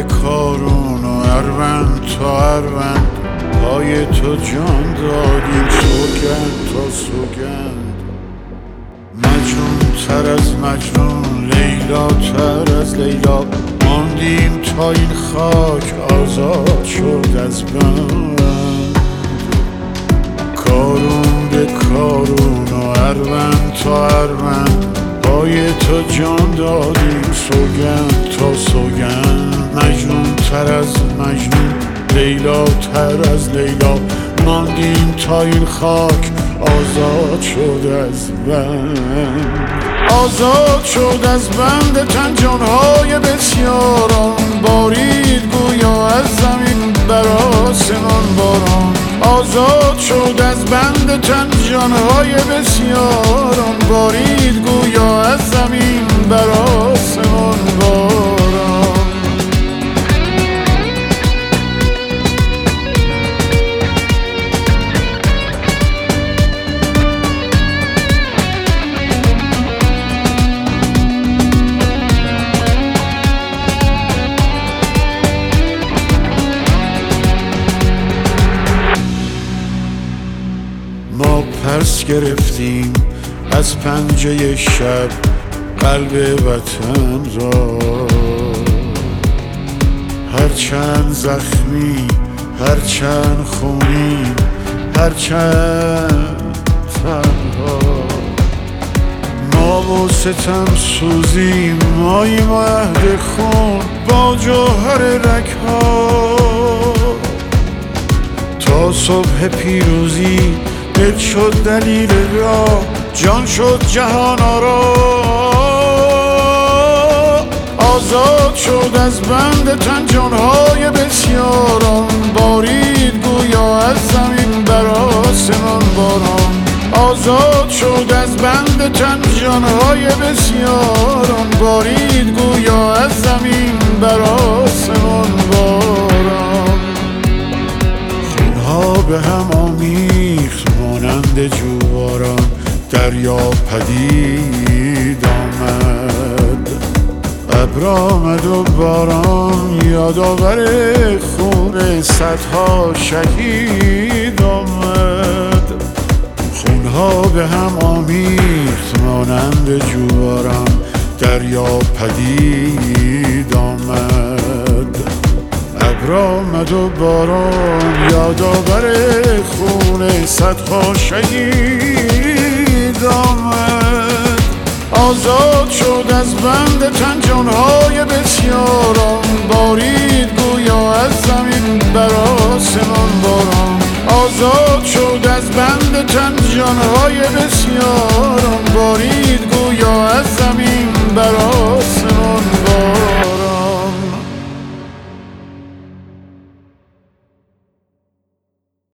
به کارون و اروند تا اروند پای تو جان دادیم سوگند تا سوگند. مجنون تر از مجنون، لیلا تر از لیلا، ماندیم تا این خاک آزاد شد از بند. کارون به کارون و اروند تا اروند پای تو جان دادیم سوگند تا سوگند. مجنون تر از مجنون، لیلا تر از لیلا، ماندیم تا این خاک آزاد شد از بند. آزاد شد از بند تن جانهای بسیاران، بارید گویا از زمین بر آسمان باران. آزاد شد از بند تن جانهای بسیاران، بارید گویا از زمین بر آسمان باران. ما پس گرفتیم از پنجه شب قلب وطن را، هرچند زخمی، هرچند خونی، هرچند تنها. ما و ستم سوزیم، ماییم و عهد خون با جوهر رگها، تا صبح پیروزی دل شد دلیل راه، جان شد جهان آرا. آزاد شد از بند تن جانهای بسیاران، بارید گویا از زمین بر آسمان باران. آزاد شد از بند تن جانهای بسیاران، بارید گویا از زمین بر آسمان باران. خونها به هم آمیخت مانند جواران، دریا پدید آمد، ابر آمد و باران، یادآور خون صدها شهید آمد. خونها به هم آمیخت مانند جواران، دریا پدید آمد، ابر آمد و باران، یادآور خون صدها شهید آمد. آزاد شد از بند تن جانهای بسیاران، بارید گویا از زمین بر آسمان باران. آزاد شد از بند تن جانهای بسیاران،